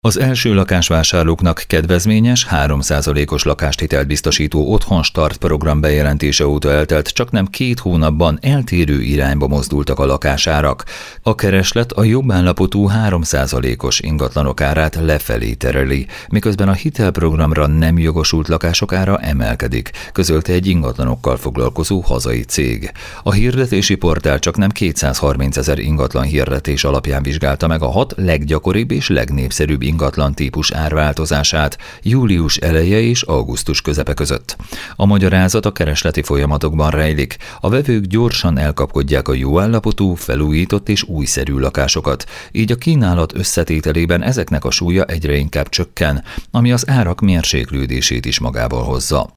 Az első lakásvásárlóknak kedvezményes, 3%-os lakáshitelt biztosító Otthonstart program bejelentése óta eltelt csaknem 2 hónapban eltérő irányba mozdultak a lakásárak. A kereslet a jobb állapotú 3%-os ingatlanok árát lefelé tereli, miközben a hitelprogramra nem jogosult lakások ára emelkedik, közölte egy ingatlanokkal foglalkozó hazai cég. A hirdetési portál csaknem 230 000 ingatlan hirdetés alapján vizsgálta meg a 6 leggyakoribb és legnépszerűbb ingatlan típus árváltozását július eleje és augusztus közepe között. A magyarázat a keresleti folyamatokban rejlik. A vevők gyorsan elkapkodják a jó állapotú, felújított és újszerű lakásokat, így a kínálat összetételében ezeknek a súlya egyre inkább csökken, ami az árak mérséklődését is magával hozza.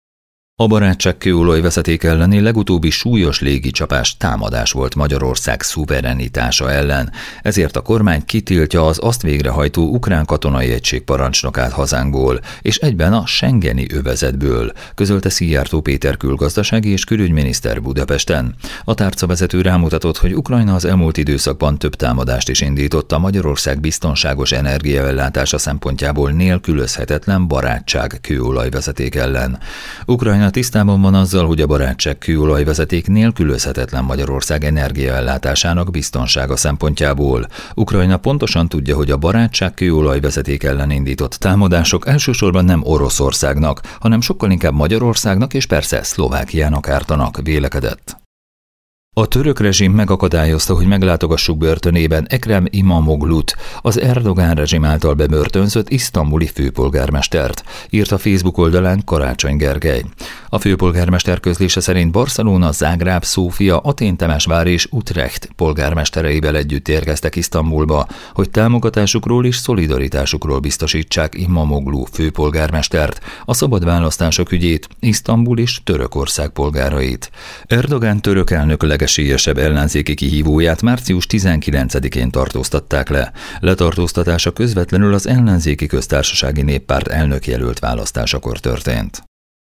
A barátságkőolajvezeték elleni legutóbbi súlyos légicsapás támadás volt Magyarország szuverenitása ellen, ezért a kormány kitiltja az azt végrehajtó ukrán katonai egység parancsnokát hazánkból, és egyben a schengeni övezetből, közölte Szijjártó Péter külgazdasági és külügyminiszter Budapesten. A tárcavezető rámutatott, hogy Ukrajna az elmúlt időszakban több támadást is indított a Magyarország biztonságos energiaellátása szempontjából nélkülözhetetlen barátságkőolajvezeték ellen. Ukrajna tisztában van azzal, hogy a barátságkőolajvezeték nélkülözhetetlen Magyarország energiaellátásának biztonsága szempontjából. Ukrajna pontosan tudja, hogy a barátságkőolajvezeték ellen indított támadások elsősorban nem Oroszországnak, hanem sokkal inkább Magyarországnak és persze Szlovákiának ártanak, vélekedett. A török rezsim megakadályozta, hogy meglátogassuk börtönében Ekrem İmamoğlu't, az Erdogán rezsim által bebörtönzött isztambuli főpolgármestert, írt a Facebook oldalán Karácsony Gergely. A főpolgármester közlése szerint Barcelona, Zágráb, Szófia, Atén, Temesvár és Utrecht polgármestereivel együtt érkeztek Isztambulba, hogy támogatásukról és szolidaritásukról biztosítsák İmamoğlu főpolgármestert, a szabad választások ügyét, Isztambul és Törökország polgárait. Erdogán török elnök legesélyesebb ellenzéki kihívóját március 19-én tartóztatták le. Letartóztatása közvetlenül az ellenzéki köztársasági néppárt elnökjelölt választásakor történt.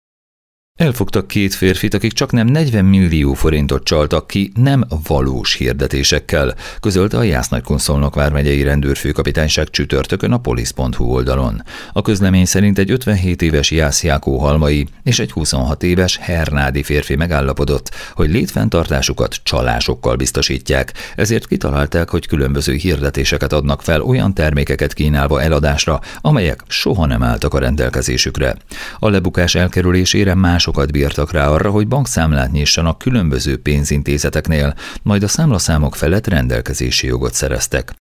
Elfogtak 2 férfit, akik csaknem 40 millió forintot csaltak ki nem valós hirdetésekkel, közölte a Jász-Nagykun-Szolnok vármegyei rendőrfőkapitányság csütörtökön a polisz.hu oldalon. A közlemény szerint egy 57 éves Jász Jákó Halmai és egy 26 éves Hernádi férfi megállapodott, hogy létfenntartásukat csalásokkal biztosítják, ezért kitalálták, hogy különböző hirdetéseket adnak fel olyan termékeket kínálva eladásra, amelyek soha nem álltak a rendelkezésükre. A lebukás elkerülésére másokat bírtak rá arra, hogy bankszámlát nyissanak különböző pénzintézeteknél, majd a számlaszámok felett rendelkezési jogot szereztek.